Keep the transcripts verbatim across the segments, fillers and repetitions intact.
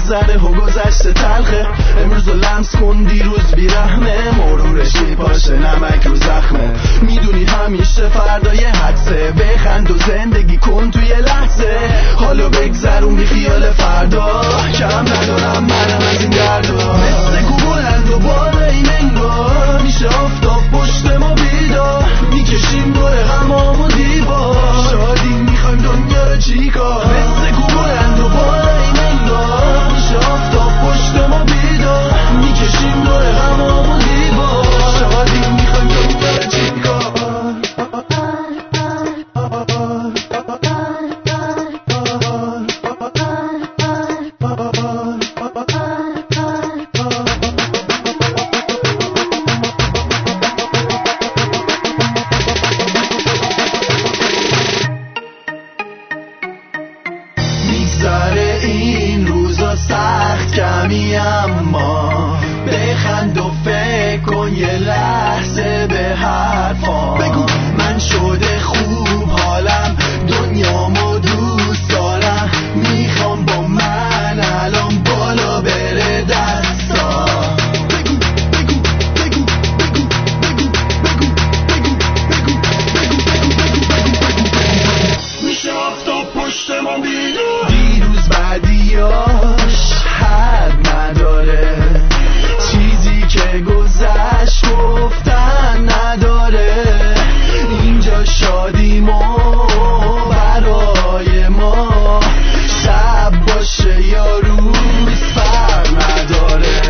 میگذره و گذشته تلخه. امروز رو لمس کن دیروز بیرحمه، مرورش میپاشه نمک رو زخمه. میدونی همیشه فردا یه حدسه، بخند و زندگی کن توی لحظه. حالو بگذرون بی خیال فردا، کم ندارم منم از این دردا. مثل کو بلند و بالا این انگار میشه آفتاب پشت ما بیدار. میکشیم دور همام و دیوار، شادی میخوایم دنیا رو چیکار. مثل کو بلند و بالا این انگار میشه آفتاب پشت ما بیدار. میکشیم دور همام و دیوار، شادی میخوایم دنیا رو چیکار. میگذره این روزا سخت کمی، اما بخند و فکر کن یه لحظه به حرفام. بگو من شده خوب حالم، دنیامو دوست دارم. میخوام با من الان بالا بره دستا. بگو بگو بگو بگو بگو بگو بگو بگو بگو میشه آفتاب پشت ما بیدار. دیروز بعدیاش حد نداره، چیزی که گذشت گفتن نداره. اینجا شادیمو برای ما، شب باشه یا روز فرق نداره.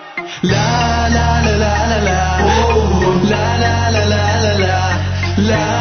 La la la la la la, oh, la la la la la la, la